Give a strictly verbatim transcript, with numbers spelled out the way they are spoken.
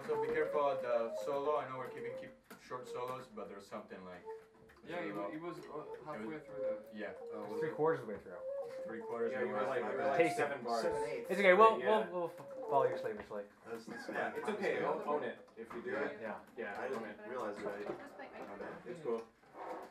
So be careful at the solo. I know we're keeping keep short solos, but there's something like. Yeah, he, wa- he was uh, halfway through the. Yeah. Oh, It's was three it? quarters of the way through. Three quarters. Yeah, of you the were way. like, you were like Taste it. seven bars. Seven eighths. It's okay. We'll Yeah. we'll, we'll f- follow your slavishly. That's, that's Yeah, fine. It's okay. I'll Own, own it if you do Yeah. it. Yeah. Yeah, I own didn't it. realize that. Just like I I, said. It's cool.